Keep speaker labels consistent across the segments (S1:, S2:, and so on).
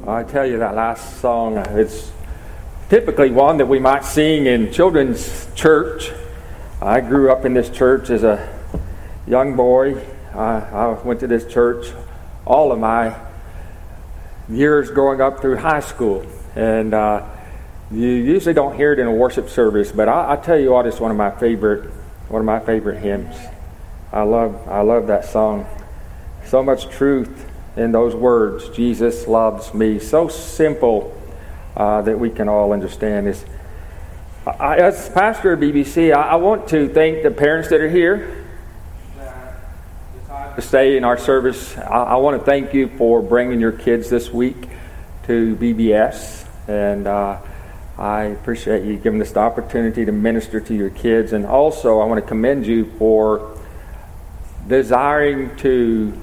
S1: I tell you, that last song, it's typically one that we might sing in children's church. I grew up in this church as a young boy. I went to this church all of my years growing up through high school. And you usually don't hear it in a worship service, but I tell you what, it's one of my favorite hymns. I love that song. So much truth in those words, Jesus loves me. So simple that we can all understand. As pastor of BBC, I want to thank the parents that are here that decided to stay in our service. I want to thank you for bringing your kids this week to BBS, and I appreciate you giving us the opportunity to minister to your kids. And also, I want to commend you for desiring to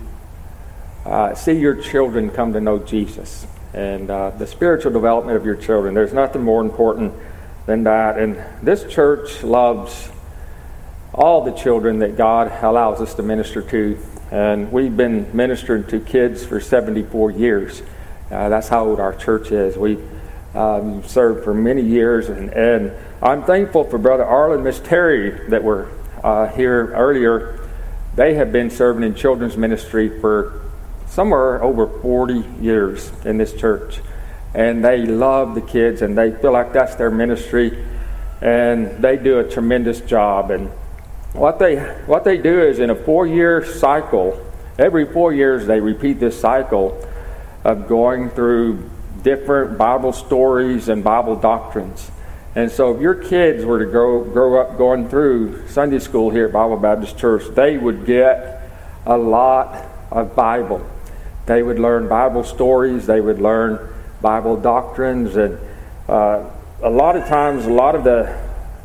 S1: see your children come to know Jesus and the spiritual development of your children. There's nothing more important than that. And this church loves all the children that God allows us to minister to. And we've been ministering to kids for 74 years. That's how old our church is. We've served for many years. And I'm thankful for Brother Arlen and Miss Terry that were here earlier. They have been serving in children's ministry for somewhere over 40 years in this church, and they love the kids, and they feel like that's their ministry, and they do a tremendous job. And what they do is, in a 4-year cycle, every 4 years they repeat this cycle of going through different Bible stories and Bible doctrines. And so if your kids were to grow up going through Sunday school here at Bible Baptist Church, they would get a lot of Bible. They would learn Bible stories, they would learn Bible doctrines, and a lot of times, a lot of the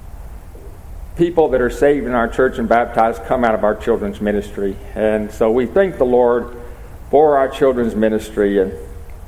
S1: people that are saved in our church and baptized come out of our children's ministry. And so we thank the Lord for our children's ministry. And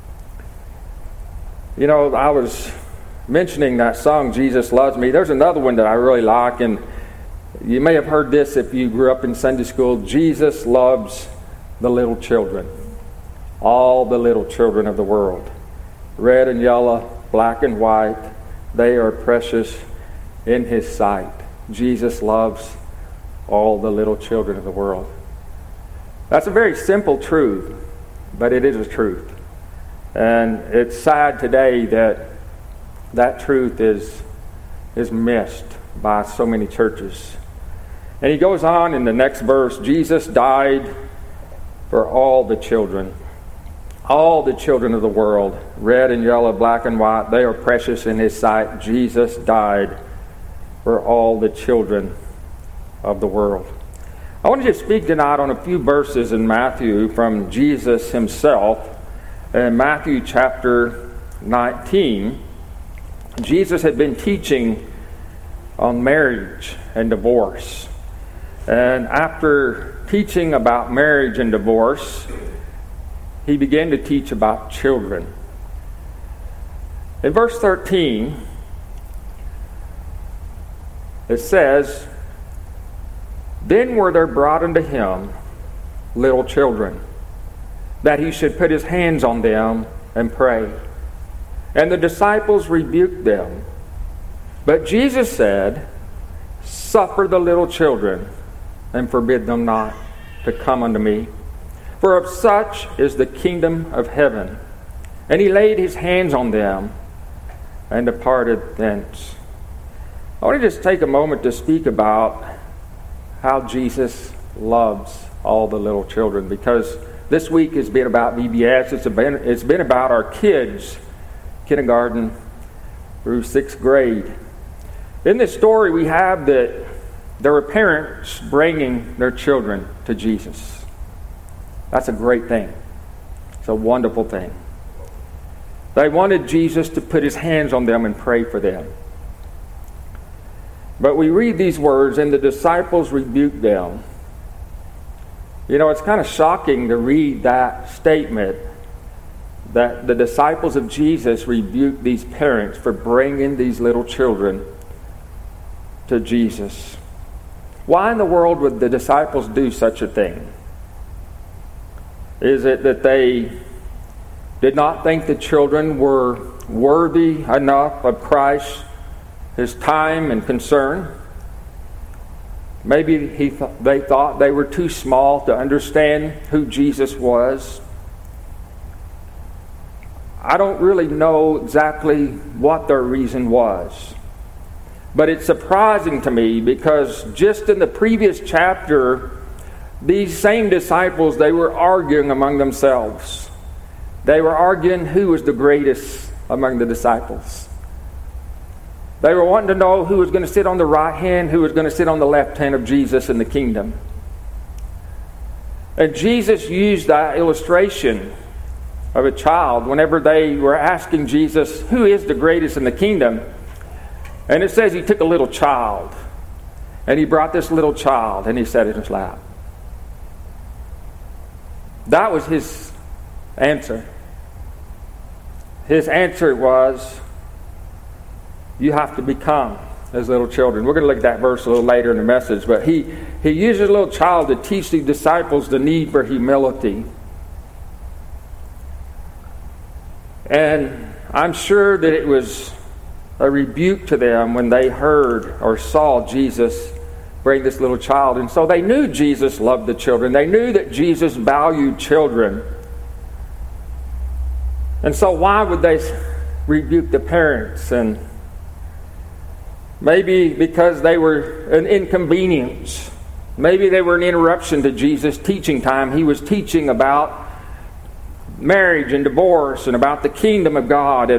S1: you know, I was mentioning that song, Jesus Loves Me. There's another one that I really like, and you may have heard this if you grew up in Sunday school. Jesus loves the little children. All the little children of the world, red and yellow, black and white, they are precious in His sight. Jesus loves all the little children of the world. That's a very simple truth, but it is a truth. And it's sad today that that truth is missed by so many churches. And he goes on in the next verse, Jesus died for all the children. All the children of the world, red and yellow, black and white, they are precious in His sight. Jesus died for all the children of the world. I want to just speak tonight on a few verses in Matthew from Jesus Himself. In Matthew chapter 19, Jesus had been teaching on marriage and divorce. And after teaching about marriage and divorce, He began to teach about children. In verse 13, it says, Then were there brought unto Him little children, that He should put His hands on them and pray. And the disciples rebuked them. But Jesus said, Suffer the little children, and forbid them not to come unto me. For of such is the kingdom of heaven. And He laid His hands on them and departed thence. I want to just take a moment to speak about how Jesus loves all the little children, because this week has been about VBS. It's been about our kids, kindergarten through 6th grade. In this story, we have that there were parents bringing their children to Jesus. That's a great thing. It's a wonderful thing. They wanted Jesus to put His hands on them and pray for them. But we read these words, and the disciples rebuked them. You know, it's kind of shocking to read that statement, that the disciples of Jesus rebuked these parents for bringing these little children to Jesus. Why in the world would the disciples do such a thing? Is it that they did not think the children were worthy enough of Christ, his time and concern. Maybe they thought they were too small to understand who Jesus was. I don't really know exactly what their reason was. But it's surprising to me because just in the previous chapter, these same disciples, they were arguing among themselves. They were arguing who was the greatest among the disciples. They were wanting to know who was going to sit on the right hand, who was going to sit on the left hand of Jesus in the kingdom. And Jesus used that illustration of a child whenever they were asking Jesus, who is the greatest in the kingdom? And it says he took a little child, and he brought this little child, and he set it in his lap. That was his answer. His answer was, you have to become as little children. We're going to look at that verse a little later in the message, but he uses a little child to teach the disciples the need for humility. And I'm sure that it was a rebuke to them when they heard or saw Jesus bring this little child. And so they knew Jesus loved the children. They knew that Jesus valued children. And so why would they rebuke the parents? And maybe because they were an inconvenience. Maybe they were an interruption to Jesus' teaching time. He was teaching about marriage and divorce and about the kingdom of God.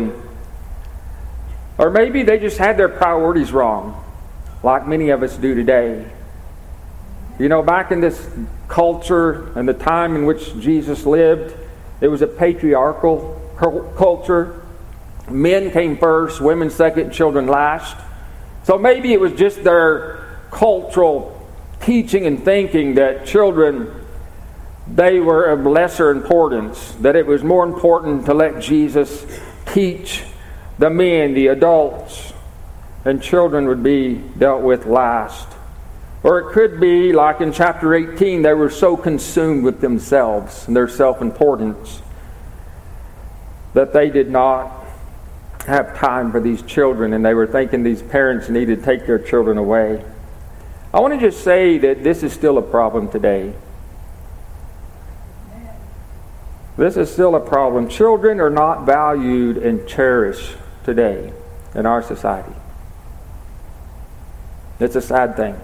S1: Or maybe they just had their priorities wrong, like many of us do today. You know, back in this culture and the time in which Jesus lived, it was a patriarchal culture. Men came first, women second, children last. So maybe it was just their cultural teaching and thinking that children, they were of lesser importance, that it was more important to let Jesus teach the men, the adults, and children would be dealt with last. Or it could be, like in chapter 18, they were so consumed with themselves and their self-importance that they did not have time for these children, and they were thinking these parents needed to take their children away. I want to just say that this is still a problem today. This is still a problem. Children are not valued and cherished today in our society. It's a sad thing.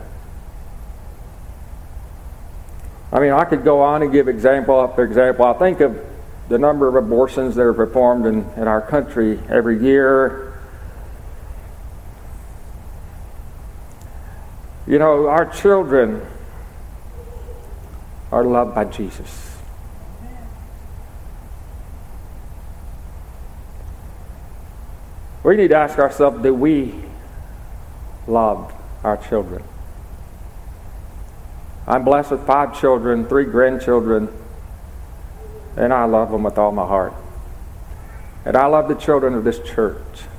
S1: I mean, I could go on and give example after example. I think of the number of abortions that are performed in our country every year. You know, our children are loved by Jesus. We need to ask ourselves, do we love our children? I'm blessed with 5 children, 3 grandchildren, and I love them with all my heart. And I love the children of this church.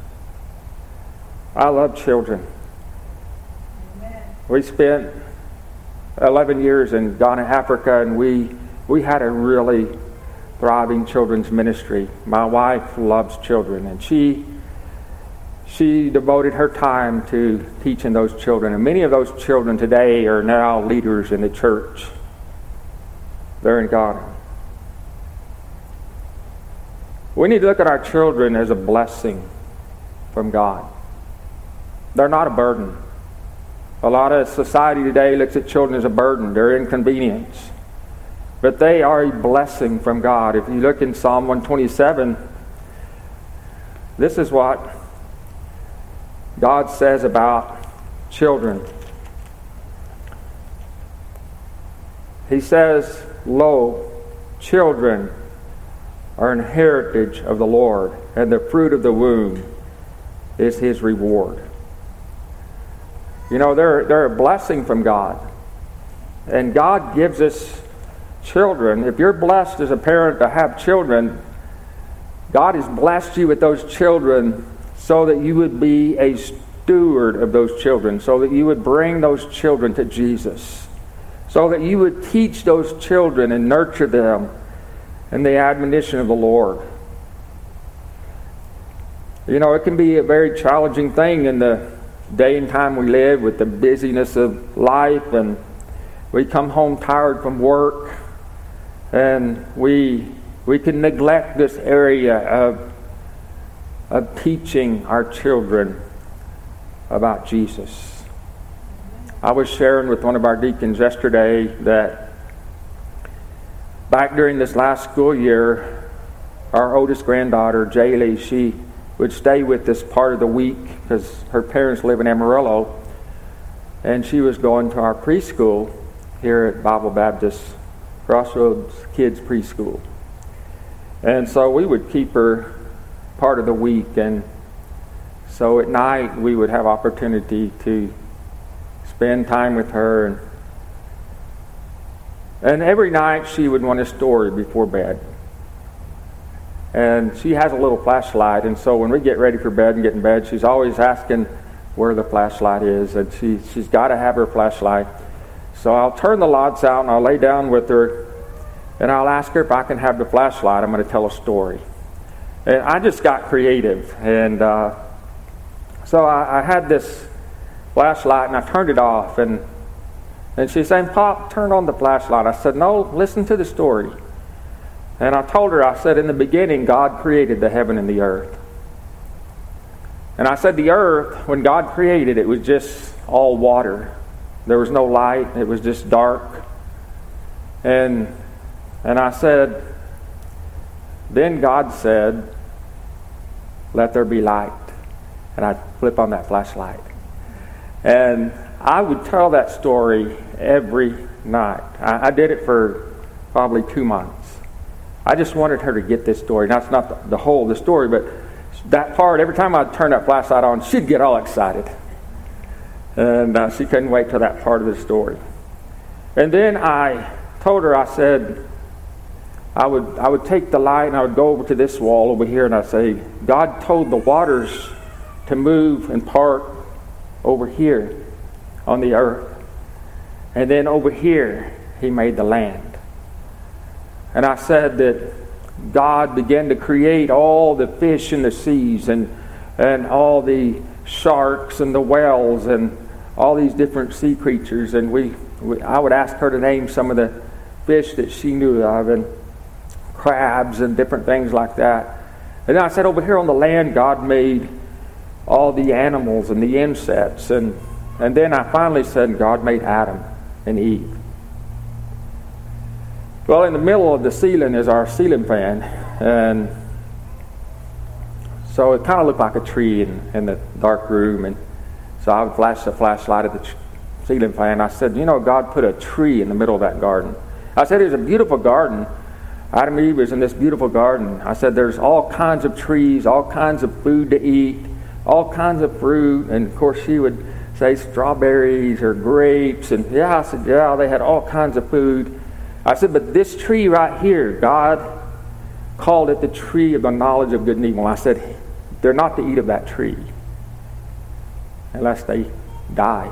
S1: I love children. Amen. We spent 11 years in Ghana, Africa, and we had a really thriving children's ministry. My wife loves children, and she devoted her time to teaching those children. And many of those children today are now leaders in the church. They're in Ghana. We need to look at our children as a blessing from God. They're not a burden. A lot of society today looks at children as a burden. They're inconvenience. But they are a blessing from God. If you look in Psalm 127, this is what God says about children. He says, "Lo, children are an heritage of the Lord, and the fruit of the womb is His reward." You know, they're a blessing from God. And God gives us children. If you're blessed as a parent to have children, God has blessed you with those children so that you would be a steward of those children, so that you would bring those children to Jesus, so that you would teach those children and nurture them in the admonition of the Lord. You know, it can be a very challenging thing in the day and time we live with the busyness of life, and we come home tired from work, and we can neglect this area of teaching our children about Jesus. I was sharing with one of our deacons yesterday that back during this last school year, our oldest granddaughter, Jaylee, she would stay with us part of the week because her parents live in Amarillo, and she was going to our preschool here at Bible Baptist Crossroads Kids Preschool. And so we would keep her part of the week, and so at night we would have opportunity to spend time with her, and every night she would want a story before bed. And she has a little flashlight, and so when we get ready for bed and get in bed, she's always asking where the flashlight is, and she's got to have her flashlight. So I'll turn the lights out and I'll lay down with her, and I'll ask her if I can have the flashlight. I'm going to tell a story. And I just got creative, and so I had this flashlight and I turned it off, and she's saying, "Pop, turn on the flashlight." I said, "No, listen to the story." And I told her, I said, "In the beginning, God created the heaven and the earth." And I said, the earth, when God created it, was just all water. There was no light. It was just dark. And I said, then God said, "Let there be light." And I'd flip on that flashlight. And I would tell that story every night. I did it for probably 2 months. I just wanted her to get this story. Now, it's not the whole of the story, but that part, every time I'd turn that flashlight on, she'd get all excited. And she couldn't wait till that part of the story. And then I told her, I said, I would take the light and I would go over to this wall over here, and I'd say, God told the waters to move and part over here on the earth. And then over here, He made the land. And I said that God began to create all the fish in the seas and all the sharks and the whales and all these different sea creatures. And I would ask her to name some of the fish that she knew of, and crabs and different things like that. And then I said, over here on the land, God made all the animals and the insects. And then I finally said, God made Adam and Eve. Well, in the middle of the ceiling is our ceiling fan, and so it kind of looked like a tree in the dark room. And so I would flash the flashlight at the ceiling fan. I said, you know, God put a tree in the middle of that garden. I said, it was a beautiful garden. Adam and Eve was in this beautiful garden. I said, there's all kinds of trees, all kinds of food to eat, all kinds of fruit. And of course she would say strawberries or grapes. And I said, yeah, they had all kinds of food. I said, but this tree right here, God called it the tree of the knowledge of good and evil. I said, they're not to eat of that tree unless they die.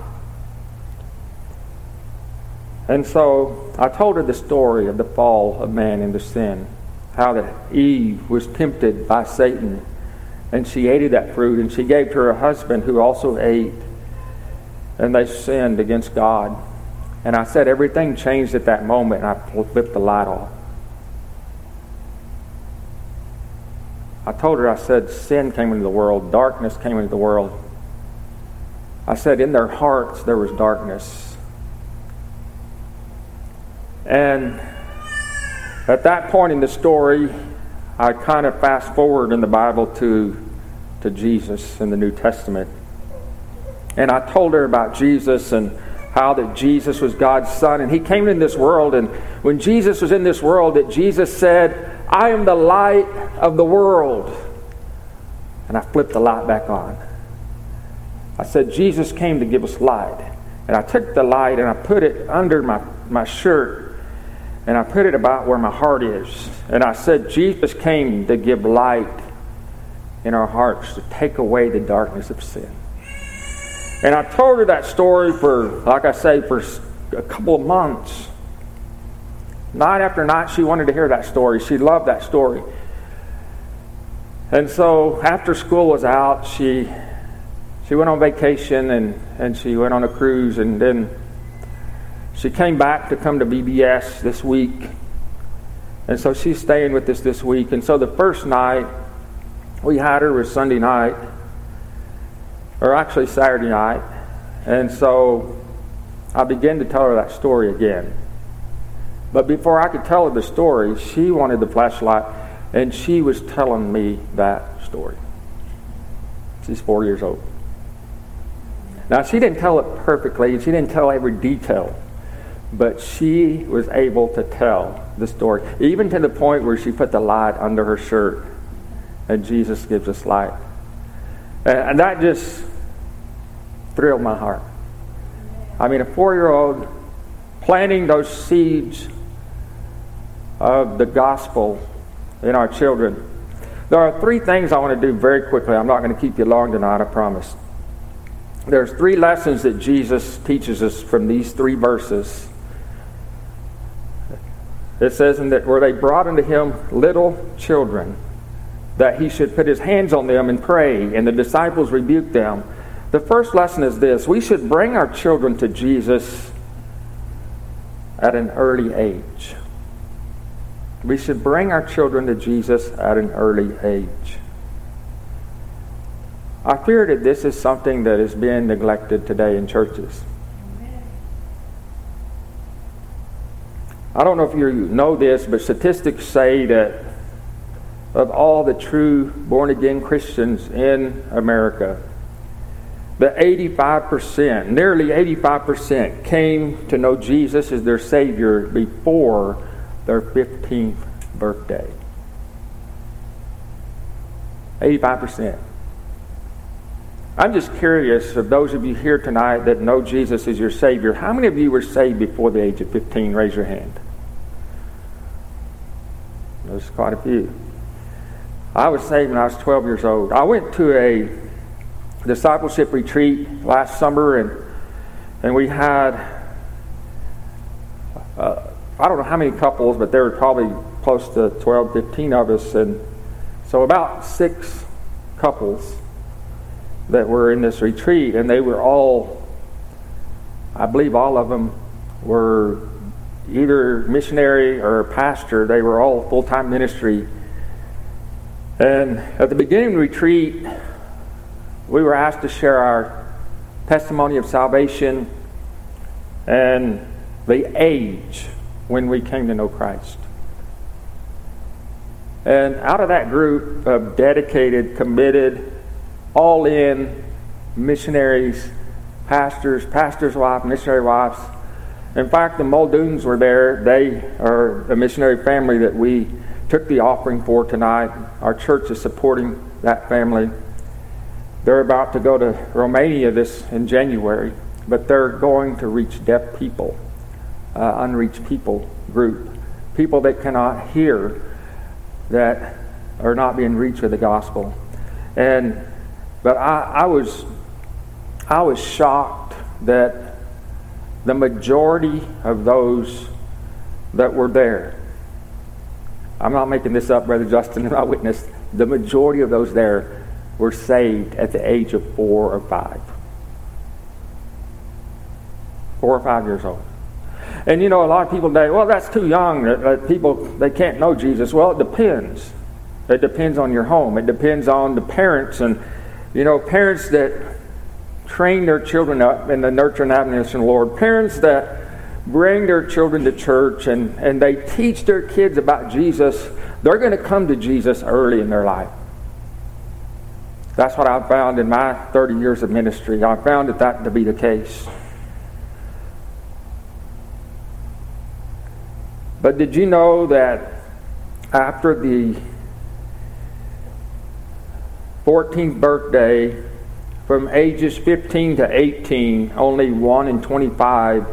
S1: And so I told her the story of the fall of man into sin, how that Eve was tempted by Satan, and she ate of that fruit, and she gave to her husband who also ate, and they sinned against God. And I said everything changed at that moment, and I flipped the light off. I told her, I said, sin came into the world, darkness came into the world. I said, in their hearts there was darkness. And at that point in the story, I kind of fast forward in the Bible to Jesus in the New Testament. And I told her about Jesus and how that Jesus was God's Son, and He came in this world, and when Jesus was in this world, that Jesus said, I am the light of the world. And I flipped the light back on. I said, Jesus came to give us light. And I took the light and I put it under my shirt, and I put it about where my heart is. And I said, Jesus came to give light in our hearts, to take away the darkness of sin. And I told her that story for, like I say, for a couple of months. Night after night, she wanted to hear that story. She loved that story. And so after school was out, she went on vacation and she went on a cruise, and then she came back to come to VBS this week. And so she's staying with us this week. And so the first night we had her was Sunday night, or actually Saturday night. And so I began to tell her that story again. But before I could tell her the story, she wanted the flashlight, and she was telling me that story. She's 4 years old. Now, she didn't tell it perfectly, and she didn't tell every detail, but she was able to tell the story, even to the point where she put the light under her shirt, and Jesus gives us light. And that just thrilled my heart. I mean, a 4-year-old planting those seeds of the gospel in our children. There are 3 things I want to do very quickly. I'm not going to keep you long tonight, I promise. There's 3 lessons that Jesus teaches us from these 3 verses. It says that where they brought unto him little children, that he should put his hands on them and pray, and the disciples rebuked them. The first lesson is this: we should bring our children to Jesus at an early age. We should bring our children to Jesus at an early age. I fear that this is something that is being neglected today in churches. I don't know if you know this, but statistics say that of all the true born-again Christians in America, that 85%, nearly 85%, came to know Jesus as their Savior before their 15th birthday. 85%. I'm just curious, of those of you here tonight that know Jesus as your Savior, how many of you were saved before the age of 15? Raise your hand. There's quite a few. I was saved when I was 12 years old. I went to a discipleship retreat last summer, and we had, I don't know how many couples, but there were probably close to 12, 15 of us, and so about 6 couples that were in this retreat, and they were all, I believe all of them were either missionary or pastor. They were all full-time ministry. And at the beginning of the retreat, we were asked to share our testimony of salvation and the age when we came to know Christ. And out of that group of dedicated, committed, all-in missionaries, pastors' wives, missionary wives. In fact, the Muldoons were there. They are a missionary family that we took the offering for tonight. Our church is supporting that family. They're about to go to Romania in January, but they're going to reach deaf people, unreached people group, people that cannot hear, that are not being reached with the gospel. But I was shocked that the majority of those that were there, I'm not making this up, Brother Justin, and I witnessed, the majority of those there were saved at the age of 4 or 5. 4 or 5 years old. And you know, a lot of people say, well, that's too young. They can't know Jesus. Well, it depends. It depends on your home. It depends on the parents, and you know, parents that train their children up in the nurture and admonition of the Lord, parents that bring their children to church and they teach their kids about Jesus, they're going to come to Jesus early in their life. That's what I've found in my 30 years of ministry. I found that to be the case. But did you know that after the 14th birthday, from ages 15 to 18, only 1 in 25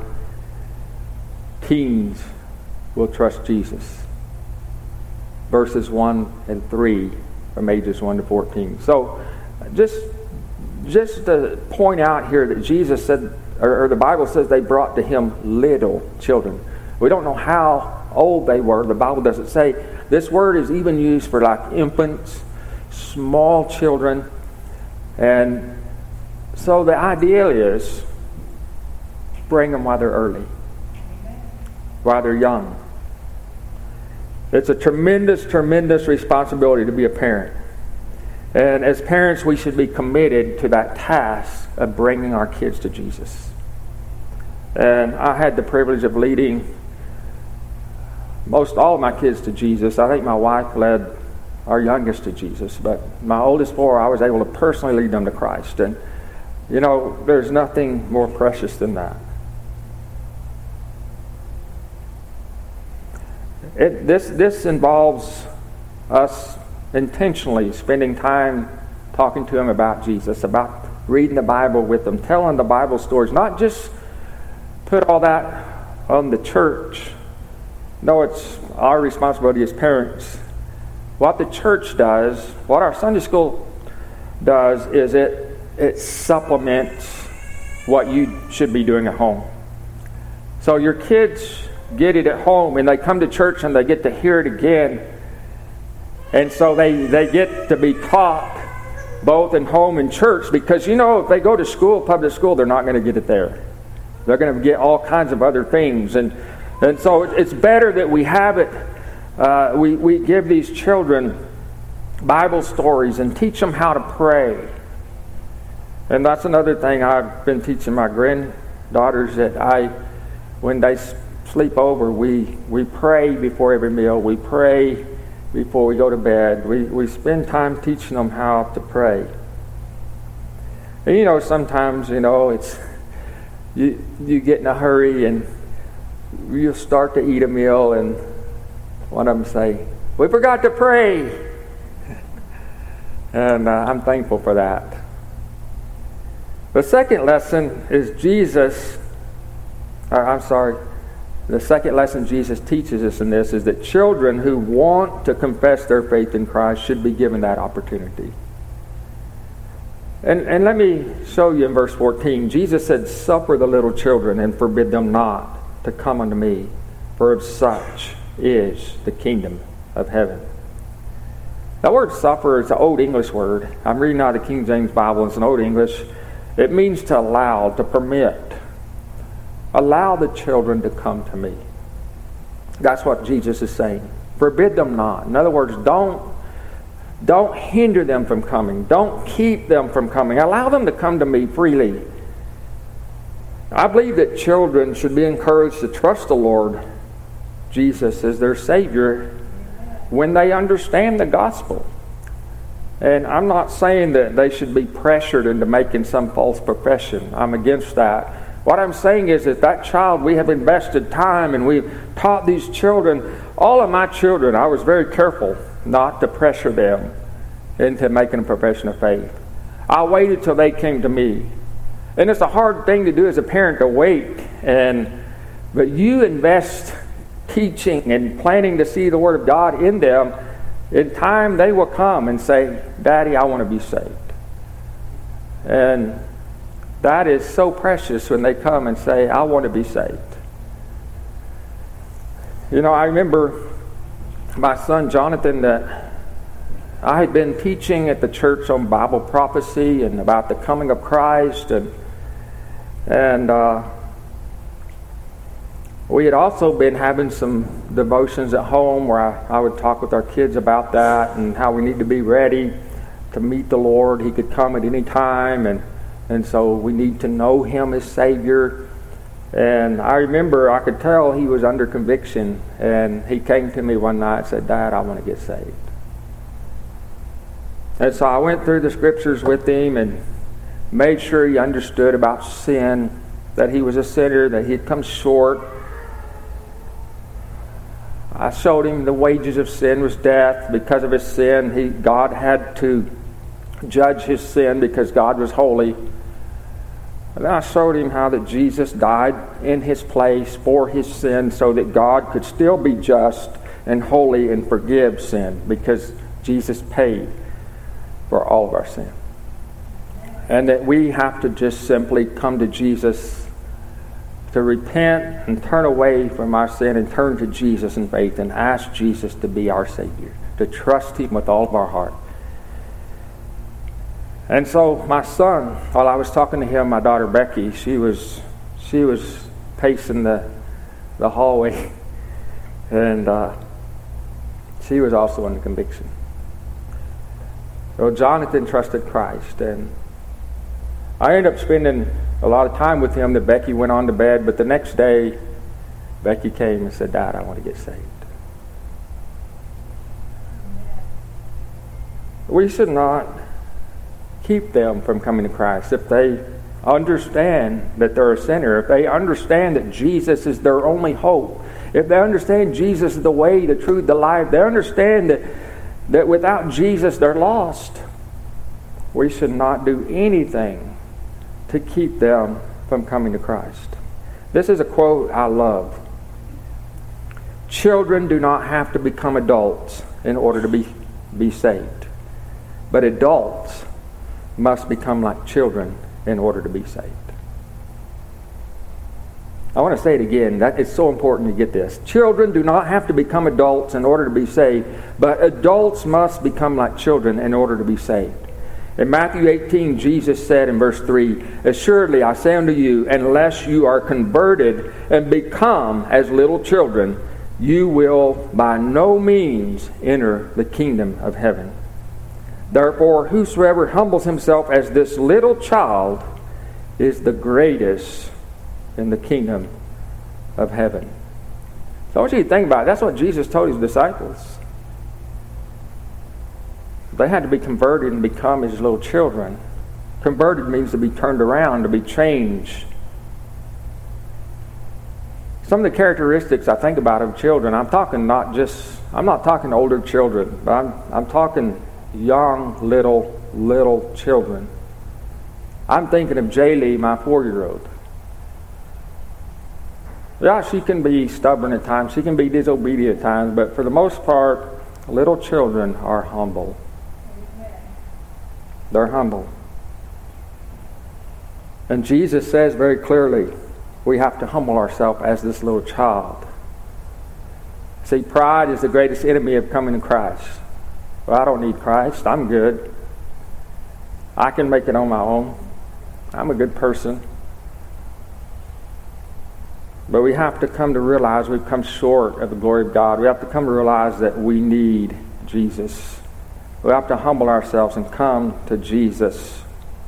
S1: teens will trust Jesus, versus 1 in 3 from ages 1 to 14. So just to point out here that Jesus said, or the Bible says they brought to him little children. We don't know how old they were. The Bible doesn't say. This word is even used for like infants, small children. And so the ideal is bring them while they're early, while they're young. It's a tremendous, tremendous responsibility to be a parent. And as parents, we should be committed to that task of bringing our kids to Jesus. And I had the privilege of leading most all of my kids to Jesus. I think my wife led our youngest to Jesus, but my oldest four, I was able to personally lead them to Christ. And, you know, there's nothing more precious than that. This involves us intentionally spending time talking to them about Jesus, about reading the Bible with them, telling the Bible stories, not just put all that on the church. No, it's our responsibility as parents. What the church does, what our Sunday school does, is it supplements what you should be doing at home. So your kids get it at home, and they come to church and they get to hear it again. And so they get to be taught both in home and church, because, you know, if they go to school, public school, they're not going to get it there. They're going to get all kinds of other things. And so it's better that we have it. We give these children Bible stories and teach them how to pray. And that's another thing I've been teaching my granddaughters, that when they sleep over, we pray before every meal. We pray before we go to bed. We spend time teaching them how to pray. And, you know, sometimes, you know, it's you get in a hurry and you'll start to eat a meal, and one of them say, "We forgot to pray." And I'm thankful for that. The second lesson is the second lesson Jesus teaches us in this is that children who want to confess their faith in Christ should be given that opportunity. And let me show you in verse 14. Jesus said, "Suffer the little children and forbid them not to come unto me, for of such is the kingdom of heaven." That word "suffer" is an Old English word. I'm reading out of the King James Bible. It's an Old English. It means to allow, to permit. Allow the children to come to me. That's what Jesus is saying. Forbid them not. In other words, don't hinder them from coming. Don't keep them from coming. Allow them to come to me freely. I believe that children should be encouraged to trust the Lord Jesus as their Savior when they understand the gospel. And I'm not saying that they should be pressured into making some false profession. I'm against that. What I'm saying is that child, we have invested time and we've taught these children. All of my children, I was very careful not to pressure them into making a profession of faith. I waited till they came to me. And it's a hard thing to do as a parent, to wait. But you invest teaching and planning to see the Word of God in them. In time, they will come and say, "Daddy, I want to be saved." And that is so precious when they come and say, "I want to be saved." You know, I remember my son Jonathan, that I had been teaching at the church on Bible prophecy and about the coming of Christ, and we had also been having some devotions at home where I would talk with our kids about that and how we need to be ready to meet the Lord. He could come at any time, and so we need to know Him as Savior. And I remember I could tell he was under conviction, and he came to me one night and said, "Dad, I want to get saved." And so I went through the scriptures with him and made sure he understood about sin, that he was a sinner, that he had come short. I showed him the wages of sin was death. Because of his sin, God had to judge his sin because God was holy. And then I showed him how that Jesus died in his place for his sin so that God could still be just and holy and forgive sin, because Jesus paid for all of our sin. And that we have to just simply come to Jesus to repent and turn away from our sin and turn to Jesus in faith and ask Jesus to be our Savior, to trust Him with all of our heart. And so my son, while I was talking to him, my daughter Becky, she was pacing the hallway, and she was also under conviction. So Jonathan trusted Christ, and I ended up spending a lot of time with him. That Becky went on to bed, but the next day, Becky came and said, "Dad, I want to get saved." We should not keep them from coming to Christ if they understand that they're a sinner, if they understand that Jesus is their only hope, if they understand Jesus is the way, the truth, the life, they understand that without Jesus they're lost. We should not do anything to keep them from coming to Christ. This is a quote I love. Children do not have to become adults in order to be saved, but adults must become like children in order to be saved. I want to say it again. That it's so important to get this. Children do not have to become adults in order to be saved, but adults must become like children in order to be saved. In Matthew 18, Jesus said in verse 3, "Assuredly I say unto you, unless you are converted and become as little children, you will by no means enter the kingdom of heaven. Therefore, whosoever humbles himself as this little child is the greatest in the kingdom of heaven." So I want you to think about it. That's what Jesus told his disciples. They had to be converted and become as little children. Converted means to be turned around, to be changed. Some of the characteristics I think about of children, I'm not talking older children, but I'm talking young, little children. I'm thinking of Jaylee, my 4-year-old. Yeah, she can be stubborn at times. She can be disobedient at times. But for the most part, little children are humble. They're humble. And Jesus says very clearly, we have to humble ourselves as this little child. See, pride is the greatest enemy of coming to Christ. Well, I don't need Christ. I'm good. I can make it on my own. I'm a good person. But we have to come to realize we've come short of the glory of God. We have to come to realize that we need Jesus. We have to humble ourselves and come to Jesus.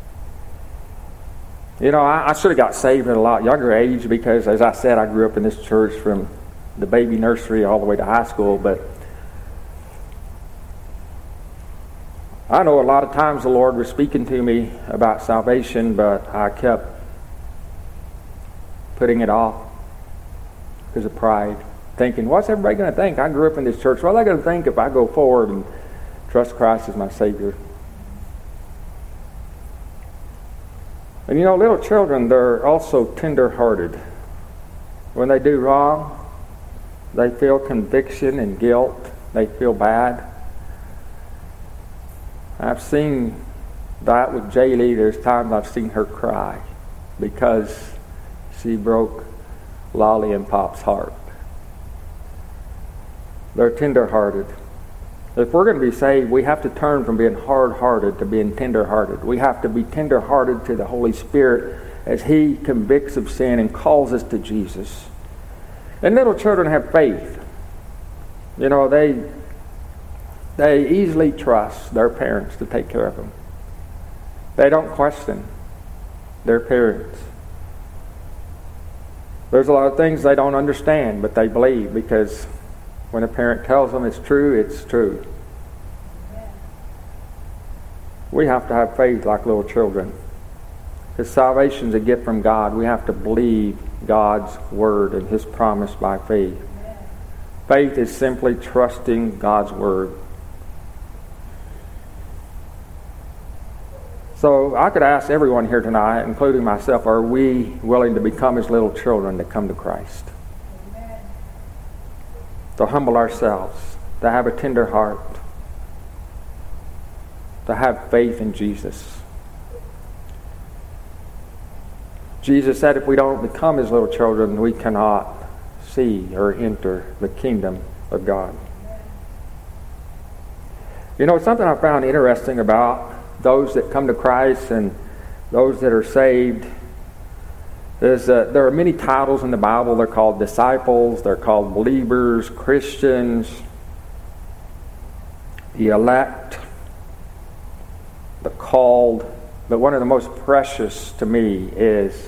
S1: You know, I should have got saved at a lot younger age because, as I said, I grew up in this church from the baby nursery all the way to high school. But I know a lot of times the Lord was speaking to me about salvation, but I kept putting it off because of pride, thinking, what's everybody going to think? I grew up in this church. What are they going to think if I go forward and trust Christ as my Savior? And you know, little children, they're also tender-hearted. When they do wrong, they feel conviction and guilt. They feel bad. I've seen that with Jaylee. There's times I've seen her cry because she broke Lolly and Pop's heart. They're tender-hearted. If we're going to be saved, we have to turn from being hard-hearted to being tender-hearted. We have to be tender-hearted to the Holy Spirit as He convicts of sin and calls us to Jesus. And little children have faith. You know, they easily trust their parents to take care of them. They don't question their parents. There's a lot of things they don't understand, but they believe because when a parent tells them it's true, it's true. We have to have faith like little children. Because salvation is a gift from God. We have to believe God's word and His promise by faith. Faith is simply trusting God's word. So I could ask everyone here tonight, including myself, are we willing to become as little children to come to Christ? Amen. To humble ourselves, to have a tender heart, to have faith in Jesus. Jesus said if we don't become as little children, we cannot see or enter the kingdom of God. You know, something I found interesting about those that come to Christ and those that are saved is that there are many titles in the Bible. They're called disciples, they're called believers, Christians, the elect, the called. But one of the most precious to me is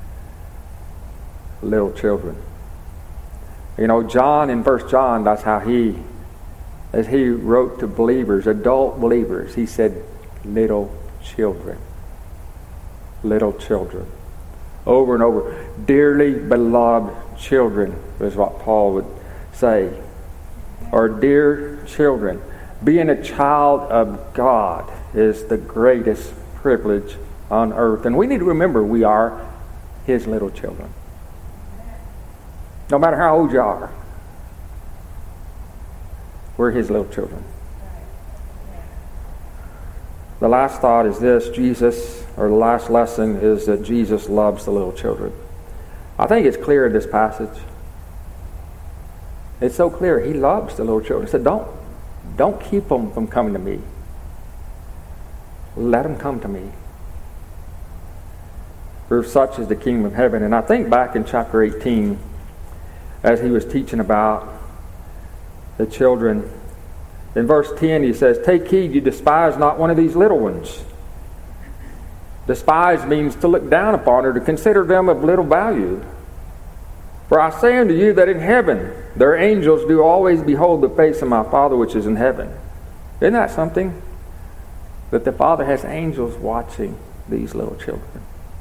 S1: little children. You know, John in 1 John, that's how as he wrote to believers, adult believers, he said, little children. Little children. Over and over. Dearly beloved children is what Paul would say. Or dear children. Being a child of God is the greatest privilege on earth. And we need to remember we are His little children. No matter how old you are, we're His little children. The last thought is this: the last lesson is that Jesus loves the little children. I think it's clear in this passage. It's so clear. He loves the little children. He said, don't keep them from coming to me. Let them come to me. For such is the kingdom of heaven. And I think back in chapter 18, as he was teaching about the children, in verse 10 he says, take heed, you despise not one of these little ones. Despise means to look down upon or to consider them of little value. For I say unto you that in heaven their angels do always behold the face of my Father which is in heaven. Isn't that something? That the Father has angels watching these little children.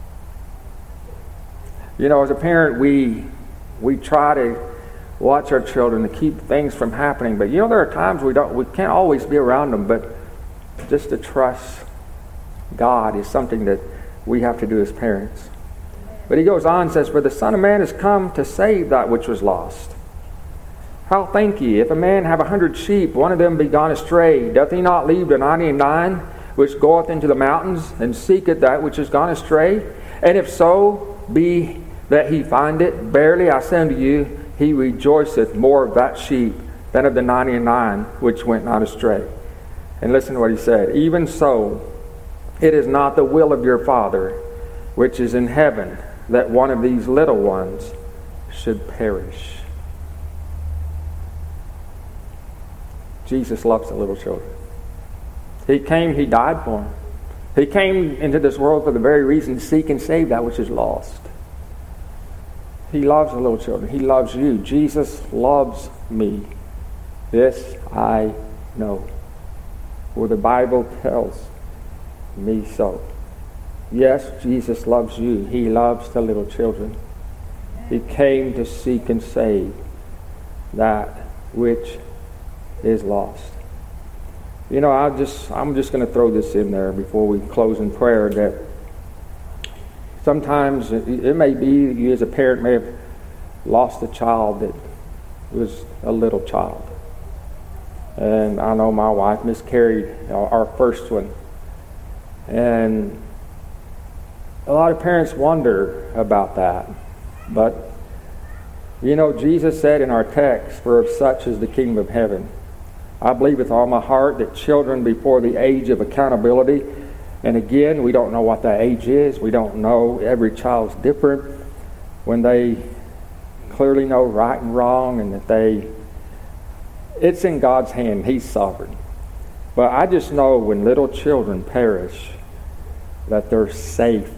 S1: You know, as a parent, we try to watch our children to keep things from happening. But you know, there are times we can't always be around them, but just to trust God is something that we have to do as parents. But he goes on and says, for the Son of Man is come to save that which was lost. How think ye, if a man have 100 sheep, one of them be gone astray, doth he not leave the 99 which goeth into the mountains, and seeketh that which is gone astray? And if so be that he find it, verily I say unto you, he rejoiceth more of that sheep than of the 99 which went not astray. And listen to what he said. Even so, it is not the will of your Father which is in heaven that one of these little ones should perish. Jesus loves the little children. He came, He died for them. He came into this world for the very reason to seek and save that which is lost. He loves the little children. He loves you. Jesus loves me. This I know. For the Bible tells me so. Yes, Jesus loves you. He loves the little children. He came to seek and save that which is lost. You know, I'm just going to throw this in there before we close in prayer, that sometimes it may be that you as a parent may have lost a child that was a little child. And I know my wife miscarried our first one. And a lot of parents wonder about that. But, you know, Jesus said in our text, for of such is the kingdom of heaven. I believe with all my heart that children before the age of accountability, and again, we don't know what that age is. We don't know. Every child's different. When they clearly know right and wrong, and that it's in God's hand. He's sovereign. But I just know when little children perish, that they're safe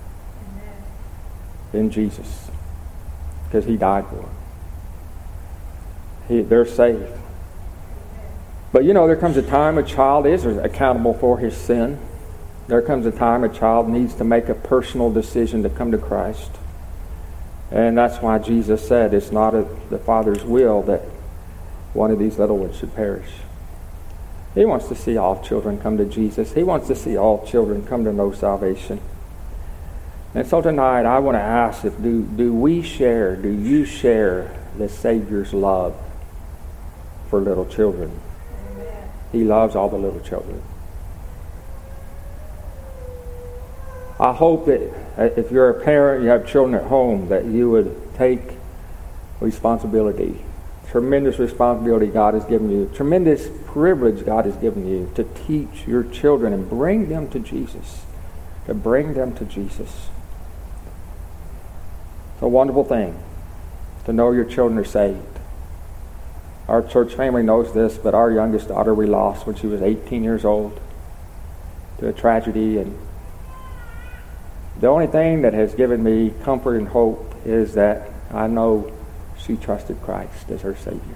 S1: in Jesus, because He died for them. They're safe. But you know, there comes a time a child is accountable for his sin. There comes a time a child needs to make a personal decision to come to Christ. And that's why Jesus said it's not the Father's will that one of these little ones should perish. He wants to see all children come to Jesus. He wants to see all children come to know salvation. And so tonight I want to ask, do you share the Savior's love for little children? He loves all the little children. I hope that if you're a parent, you have children at home, that you would take responsibility tremendous responsibility God has given you, tremendous privilege God has given you to teach your children and bring them to Jesus. To bring them to Jesus. It's a wonderful thing to know your children are saved. Our church family knows this, but our youngest daughter we lost when she was 18 years old to a tragedy. And the only thing that has given me comfort and hope is that I know she trusted Christ as her Savior.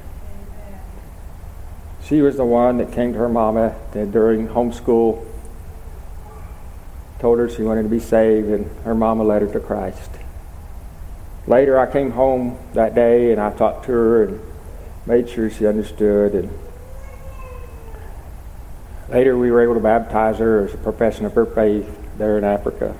S1: She was the one that came to her mama during homeschool, told her she wanted to be saved, and her mama led her to Christ. Later I came home that day and I talked to her and made sure she understood. And later we were able to baptize her as a profession of her faith there in Africa.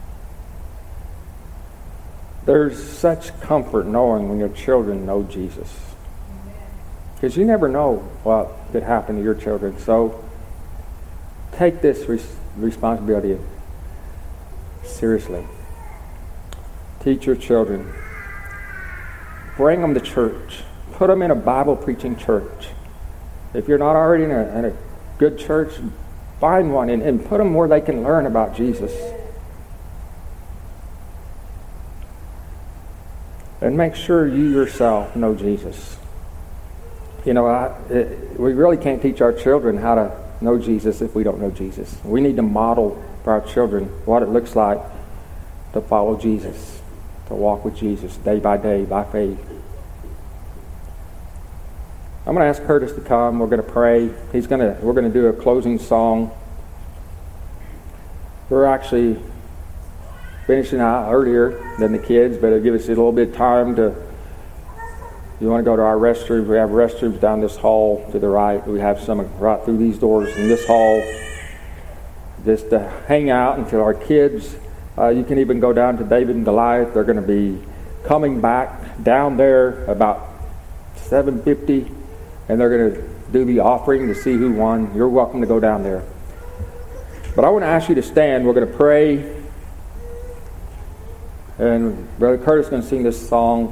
S1: There's such comfort knowing when your children know Jesus. Because you never know what could happen to your children. So take this responsibility seriously. Teach your children. Bring them to church. Put them in a Bible-preaching church. If you're not already in a good church, find one and put them where they can learn about Jesus. And make sure you yourself know Jesus. You know, we really can't teach our children how to know Jesus if we don't know Jesus. We need to model for our children what it looks like to follow Jesus, to walk with Jesus day by day by faith. I'm going to ask Curtis to come. We're going to pray. We're going to do a closing song. We're actually finishing out earlier than the kids, but it'll give us a little bit of time to, if you want to go to our restrooms, we have restrooms down this hall to the right. We have some right through these doors in this hall just to hang out until our kids, you can even go down to David and Goliath. They're going to be coming back down there about 7:50, and they're going to do the offering to see who won. You're welcome to go down there. But I want to ask you to stand. We're going to pray. And Brother Curtis is going to sing this song.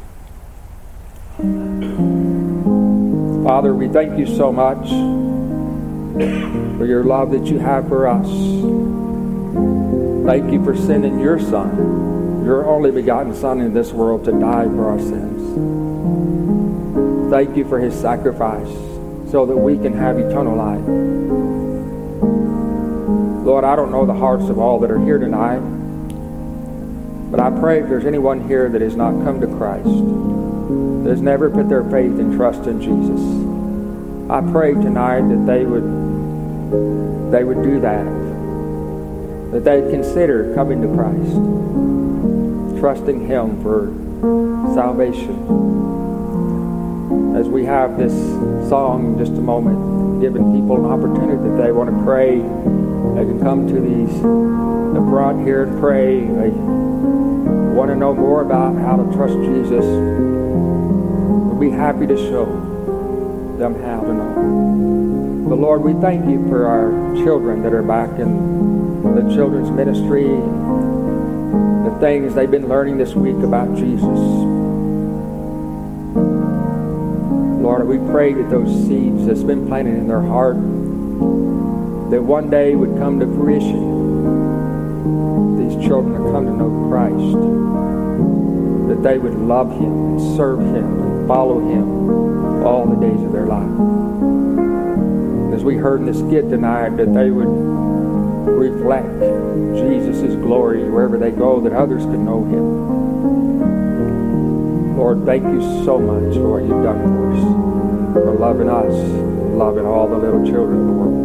S1: Father, we thank you so much for your love that you have for us. Thank you for sending your Son, your only begotten Son in this world to die for our sins. Thank you for his sacrifice so that we can have eternal life. Lord, I don't know the hearts of all that are here tonight, but I pray if there's anyone here that has not come to Christ, that has never put their faith and trust in Jesus, I pray tonight that they would do that they'd consider coming to Christ, trusting him for salvation. As we have this song in just a moment, giving people an opportunity that they want to pray, they can come to the front here and pray. They want to know more about how to trust Jesus. We'll be happy to show them how to know. But Lord, we thank you for our children that are back in the children's ministry, the things they've been learning this week about Jesus. Lord, we pray that those seeds that's been planted in their heart, that one day would come to fruition. These children would come to know Christ, that they would love him and serve him and follow him all the days of their life. As we heard in the skit tonight, that they would reflect Jesus' glory wherever they go, that others can know him. Lord, thank you so much for what you've done for us, for loving us, loving all the little children in the world.